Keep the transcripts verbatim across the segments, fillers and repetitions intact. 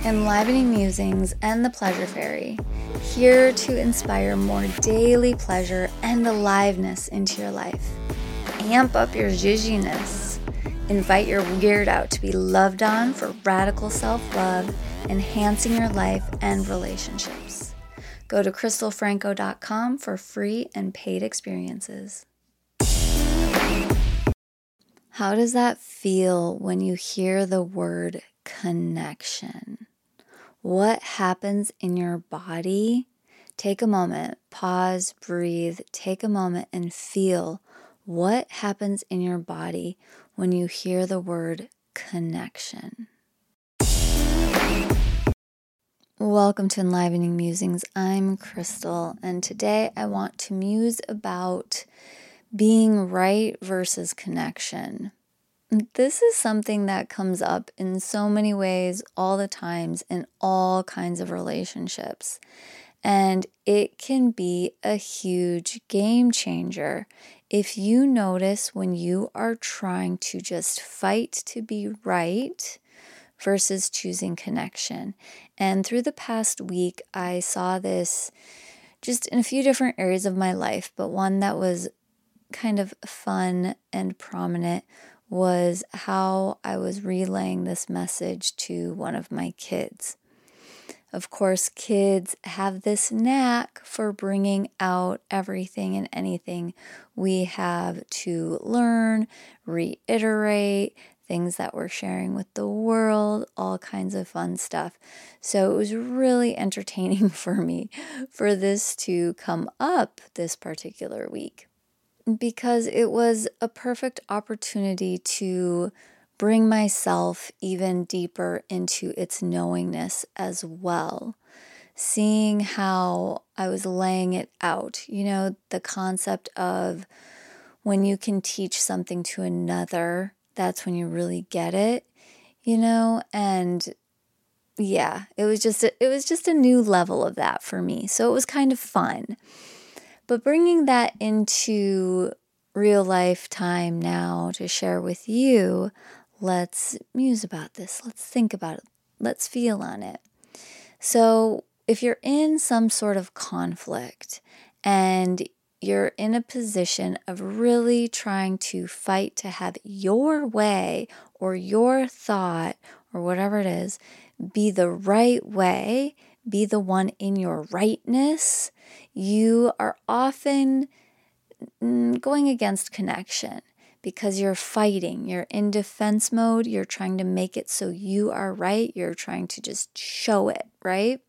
Enlivening Musings and the Pleasure Fairy, here to inspire more daily pleasure and aliveness into your life. Amp up your zhuzhiness. Invite your weird out to be loved on for radical self-love, enhancing your life and relationships. Go to crystal franco dot com for free and paid experiences. How does that feel when you hear the word connection? What happens in your body? Take a moment, pause, breathe, take a moment and feel what happens in your body when you hear the word connection. Welcome to Enlivening Musings. I'm Crystal, and today I want to muse about being right versus connection. This is something that comes up in so many ways all the times in all kinds of relationships. And it can be a huge game changer if you notice when you are trying to just fight to be right versus choosing connection. And through the past week, I saw this just in a few different areas of my life, but one that was kind of fun and prominent was how I was relaying this message to one of my kids. Of course, kids have this knack for bringing out everything and anything we have to learn, reiterate, things that we're sharing with the world, all kinds of fun stuff. So it was really entertaining for me for this to come up this particular week, because it was a perfect opportunity to bring myself even deeper into its knowingness as well. Seeing how I was laying it out, you know, the concept of when you can teach something to another, that's when you really get it, you know, and yeah, it was just a, it was just a new level of that for me. So it was kind of fun. But bringing that into real life time now to share with you, let's muse about this. Let's think about it. Let's feel on it. So if you're in some sort of conflict and you're in a position of really trying to fight to have your way or your thought or whatever it is be the right way, be the one in your rightness, you are often going against connection because you're fighting. You're in defense mode. You're trying to make it so you are right. You're trying to just show it, right?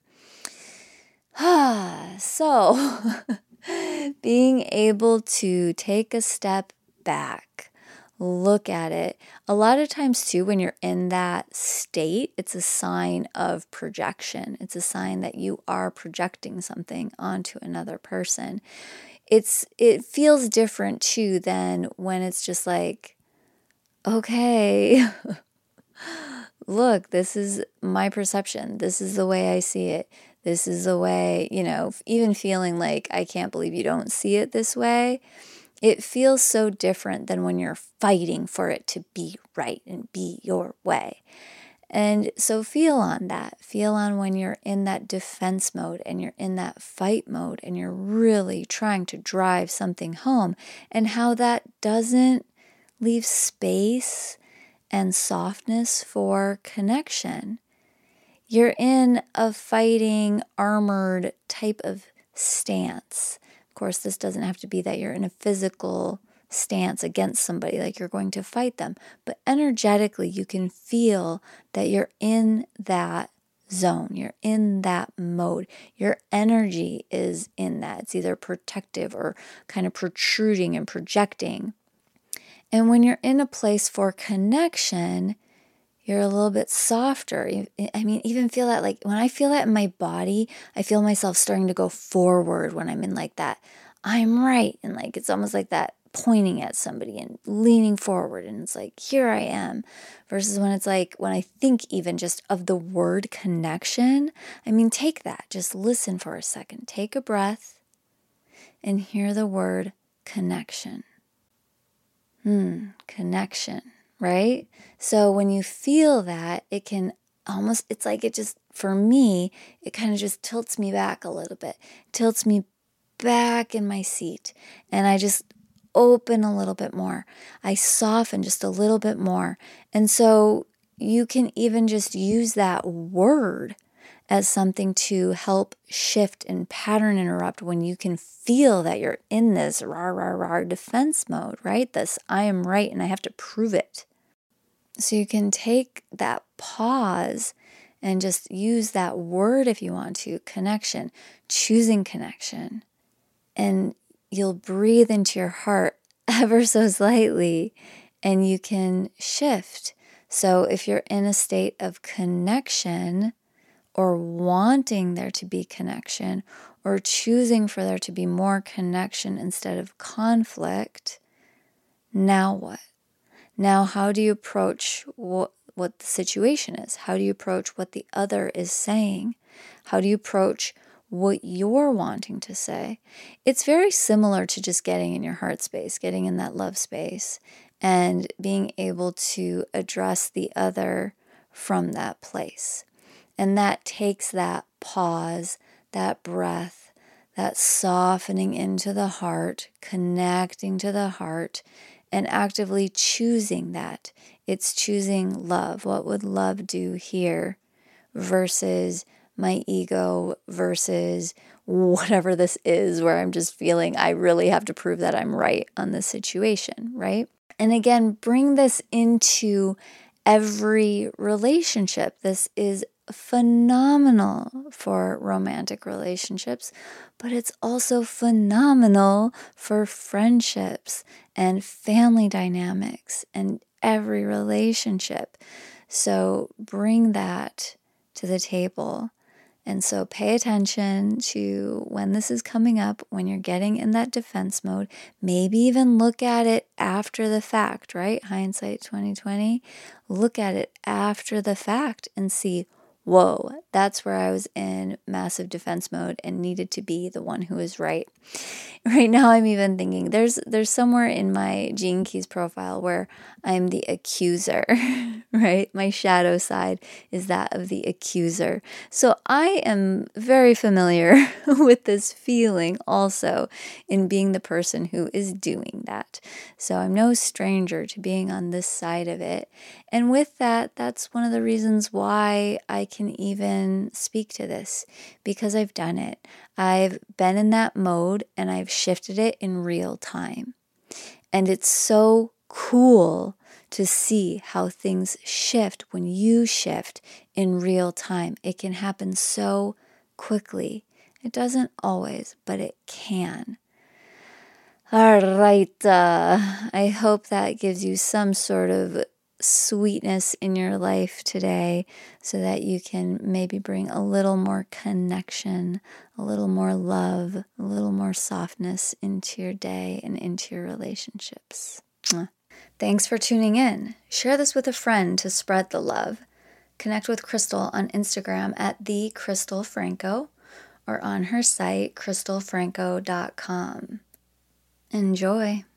So being able to take a step back, look at it. A lot of times too, when you're in that state, it's a sign of projection. It's a sign that you are projecting something onto another person. It's it feels different too than when it's just like, okay, look, this is my perception. This is the way I see it. This is the way, you know, even feeling like I can't believe you don't see it this way. It feels so different than when you're fighting for it to be right and be your way. And so feel on that. Feel on when you're in that defense mode and you're in that fight mode and you're really trying to drive something home, and how that doesn't leave space and softness for connection. You're in a fighting, armored type of stance. Of course, this doesn't have to be that you're in a physical stance against somebody, like you're going to fight them. But energetically, you can feel that you're in that zone. You're in that mode. Your energy is in that. It's either protective or kind of protruding and projecting. And when you're in a place for connection, you're a little bit softer. I mean, even feel that, like when I feel that in my body, I feel myself starting to go forward when I'm in like that, I'm right. And like, it's almost like that pointing at somebody and leaning forward. And it's like, here I am. Versus when it's like, when I think even just of the word connection, I mean, take that, just listen for a second, take a breath and hear the word connection. Hmm, connection. Right? So when you feel that, it can almost, it's like it just, for me, it kind of just tilts me back a little bit, tilts me back in my seat. And I just open a little bit more. I soften just a little bit more. And so you can even just use that word as something to help shift and pattern interrupt when you can feel that you're in this rah, rah, rah defense mode, right? This I am right and I have to prove it. So you can take that pause and just use that word if you want to, connection, choosing connection. And you'll breathe into your heart ever so slightly and you can shift. So if you're in a state of connection or wanting there to be connection or choosing for there to be more connection instead of conflict, now what? Now, how do you approach what, what the situation is? How do you approach what the other is saying? How do you approach what you're wanting to say? It's very similar to just getting in your heart space, getting in that love space, and being able to address the other from that place. And that takes that pause, that breath, that softening into the heart, connecting to the heart, and actively choosing that. It's choosing love. What would love do here versus my ego versus whatever this is where I'm just feeling I really have to prove that I'm right on this situation, right? And again, bring this into every relationship. This is phenomenal for romantic relationships, but it's also phenomenal for friendships and family dynamics and every relationship. So bring that to the table. And so pay attention to when this is coming up, when you're getting in that defense mode. Maybe even look at it after the fact, right? Hindsight twenty twenty. Look at it after the fact and see, whoa, that's where I was in massive defense mode and needed to be the one who is right. Right now I'm even thinking there's there's somewhere in my Gene Keys profile where I'm the accuser, right? My shadow side is that of the accuser. So I am very familiar with this feeling also in being the person who is doing that. So I'm no stranger to being on this side of it. And with that, that's one of the reasons why I can even speak to this, because I've done it. I've been in that mode and I've shifted it in real time. And it's so cool to see how things shift when you shift in real time. It can happen so quickly. It doesn't always, but it can. All right. Uh, I hope that gives you some sort of sweetness in your life today so that you can maybe bring a little more connection, a little more love, a little more softness into your day and into your relationships. Thanks for tuning in. Share this with a friend to spread the love. Connect with Crystal on Instagram at the Crystal Franco or on her site crystal franco dot com. Enjoy.